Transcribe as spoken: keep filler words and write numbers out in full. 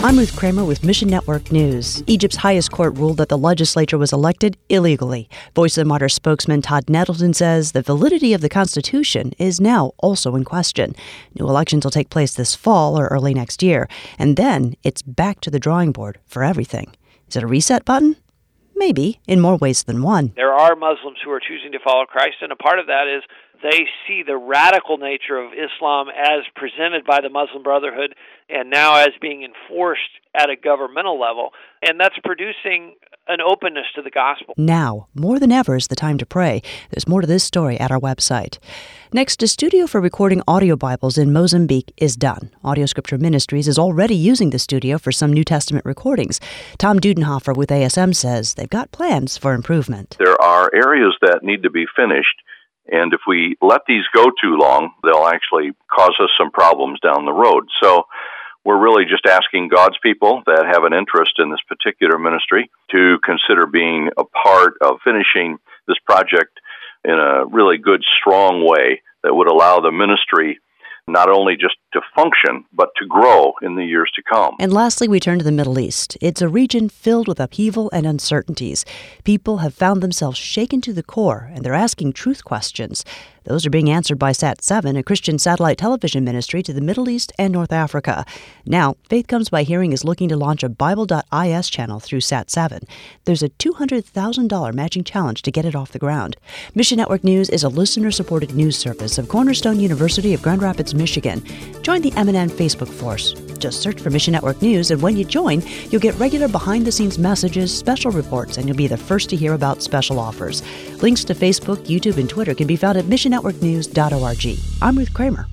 I'm Ruth Kramer with Mission Network News. Egypt's highest court ruled that the legislature was elected illegally. Voice of the Martyrs spokesman Todd Nettleton says the validity of the Constitution is now also in question. New elections will take place this fall or early next year, and then it's back to the drawing board for everything. Is it a reset button? Maybe, in more ways than one. There are Muslims who are choosing to follow Christ, and a part of that is they see the radical nature of Islam as presented by the Muslim Brotherhood and now as being enforced at a governmental level, and that's producing an openness to the gospel. Now, more than ever, is the time to pray. There's more to this story at our website. Next, a studio for recording audio Bibles in Mozambique is done. Audio Scripture Ministries is already using the studio for some New Testament recordings. Tom Dudenhofer with A S M says they've got plans for improvement. There are areas that need to be finished, and if we let these go too long, they'll actually cause us some problems down the road. So we're really just asking God's people that have an interest in this particular ministry to consider being a part of finishing this project in a really good, strong way that would allow the ministry not only just to function, but to grow in the years to come. And lastly, we turn to the Middle East. It's a region filled with upheaval and uncertainties. People have found themselves shaken to the core, and they're asking truth questions. Those are being answered by Sat seven, a Christian satellite television ministry to the Middle East and North Africa. Now, Faith Comes by Hearing is looking to launch a Bible dot I S channel through Sat seven. There's a two hundred thousand dollars matching challenge to get it off the ground. Mission Network News is a listener-supported news service of Cornerstone University of Grand Rapids, Michigan. Join the M N N Facebook force. Just search for Mission Network News, and when you join, you'll get regular behind-the-scenes messages, special reports, and you'll be the first to hear about special offers. Links to Facebook, YouTube, and Twitter can be found at mission network news dot org. I'm Ruth Kramer.